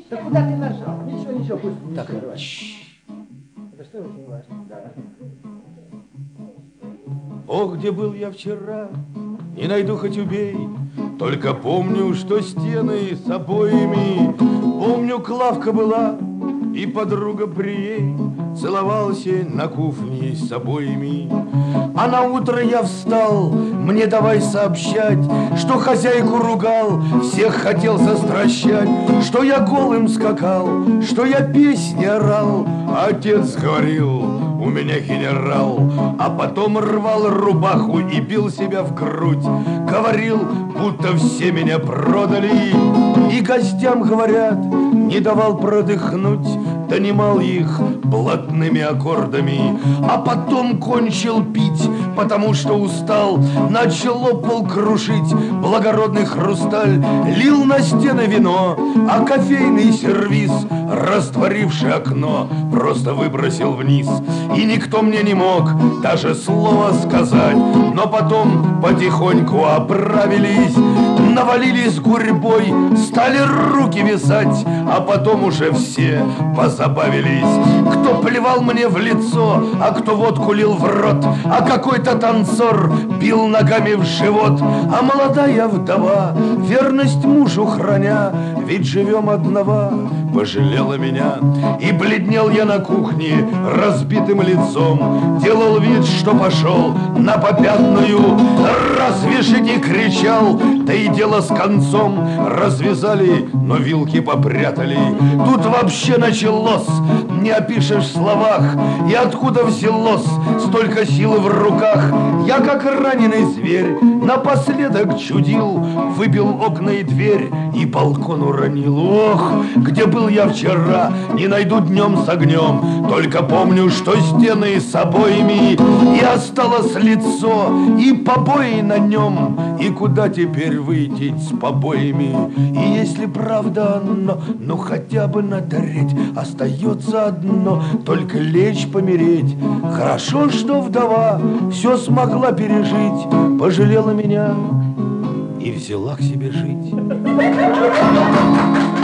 Да куда ты нажал? Ничего, пусть не так, Это что очень важно? Да. Ох, где был я вчера, не найду, хоть убей. Только помню, что стены с обоями. Помню, Клавка была и подруга при ей. Целовался на кухне с обоями. А на утро я встал, мне давай сообщать, что хозяйку ругал, всех хотел застращать, что я голым скакал, что я песни орал. Отец говорил, у меня генерал, а потом рвал рубаху и бил себя в грудь. Говорил, будто все меня продали, и гостям, говорят, не давал продыхнуть, донимал их блатными аккордами, а потом кончил пить, потому что устал, начал пол крушить благородный хрусталь, лил на стены вино, а кофейный сервиз, растворивший окно, просто выбросил вниз. И никто мне не мог даже слова сказать, но потом потихоньку оправились, навалились гурьбой, стали руки вязать, а потом уже все позабавились. Кто плевал мне в лицо, а кто водку лил в рот, а какой-то танцор бил ногами в живот, а молодая вдова, верность мужу храня, ведь живем одного, пожалела меня. И бледнел я на кухне разбитым лицом, делал вид, что пошел на попятную. Развяжите, кричал, да и дело с концом. Развязали, но вилки попрятали. Тут вообще началось, не опишешь в словах. И откуда взялось столько силы в руках? Я, как раненый зверь, напоследок чудил, выбил окна и дверь и балкон уронил. Ох, где был я вчера, не найду днем с огнем. Только помню, что стены с обоями, и осталось лицо, и побои на нем. И куда теперь выйти с побоями? И если правда оно, ну хотя бы на треть, остается одно, только лечь помереть. Хорошо, что вдова все смогла пережить, пожалела меня и взяла к себе жить.